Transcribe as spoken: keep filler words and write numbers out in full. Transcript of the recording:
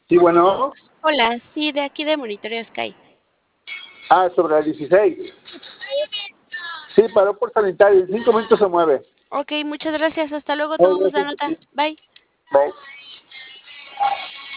Sí, bueno. Hola, sí, de aquí de Monitoreo Sky. Ah, sobre la dieciséis. Sí, paró por sanitario. En cinco minutos se mueve. Ok, muchas gracias. Hasta luego, Oh, tomamos la gracias a nota. ti. Bye. Bye.